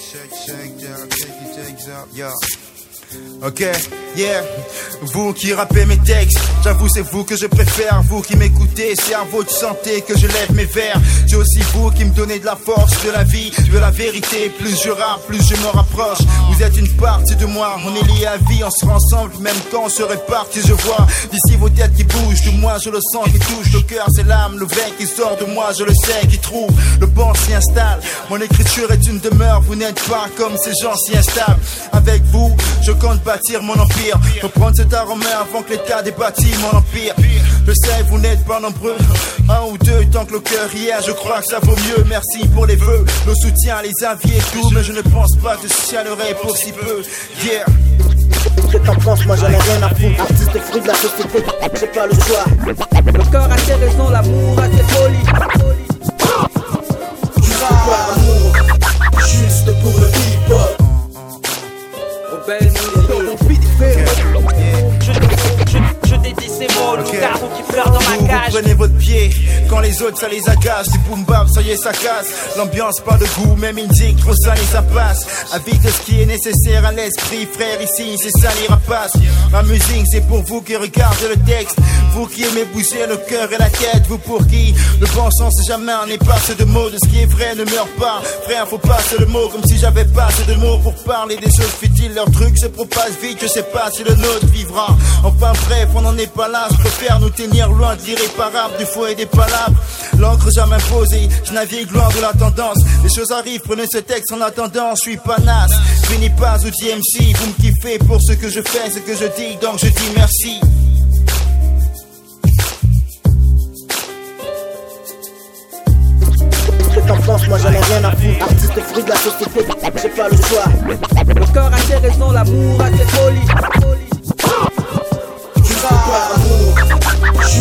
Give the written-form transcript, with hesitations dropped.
Ok, yeah. Vous qui rappez mes textes, j'avoue c'est vous que je préfère. Vous qui m'écoutez, c'est à votre santé que je lève mes vers. C'est aussi vous qui me donnez de la force, de la vie, de la vérité. Plus je rappe, plus je me rapproche. Vous êtes une partie de moi, on est liés à vie. On sera ensemble même quand on se répartit. Je vois d'ici vos têtes qui bougent, de moi je le sens qui touche. Le cœur c'est l'âme, le vin qui sort de moi, je le sais, qui trouve. Le banc s'y installe, mon écriture est une demeure. Vous n'êtes pas comme ces gens si instables. Avec vous, je compte bâtir mon empire. Faut prendre cet art en main avant que l'État débâtit mon empire. Je sais, vous n'êtes pas nombreux, un ou deux tant que le cœur y est. Je crois que ça vaut mieux, merci pour les vœux, le soutien, les avis et tout. Mais je ne pense pas que je chialerai pour si peu. Yeah. Ce que t'en penses, moi j'en ai rien à foutre. Artiste fruit de la société, j'ai pas le choix. Le cœur a ses raisons, l'amour a ses folies. Juste pour l'amour, juste pour le hip-hop. Aux belles mélodies, je dédie ces mots, le garçon qui pleure dans ma cage. Vous prenez votre pied, quand les autres ça les agace. Du boom bap, ça y est ça casse. L'ambiance pas de goût, même indique, trop salé ça passe. Avis de ce qui est nécessaire à l'esprit, frère ici, c'est ça les rapaces. Ma musique c'est pour vous qui regardez le texte. Vous qui aimez bouger le cœur et la tête. Vous pour qui le bon sens jamais en est passé de mots. De ce qui est vrai ne meurt pas. Frère faut passer le mot comme si j'avais pas assez de mots pour parler des choses futiles. Leur truc se propage vite, je sais pas si le nôtre vivra. Enfin bref, on n'en est pas là. Je préfère nous tenir loin de l'irréparable, du faux et des palabres. L'encre jamais imposée, je navigue loin de la tendance. Les choses arrivent, prenez ce texte en attendant. Je suis pas naze, finis pas ou DMC. Vous me kiffez pour ce que je fais, ce que je dis, donc je dis merci. Ce que t'en penses, moi j'en ai rien à foutre. Artiste fruit de la société, j'ai pas le choix. Le cœur a ses raisons, l'amour a ses folies. Juste pour l'amour,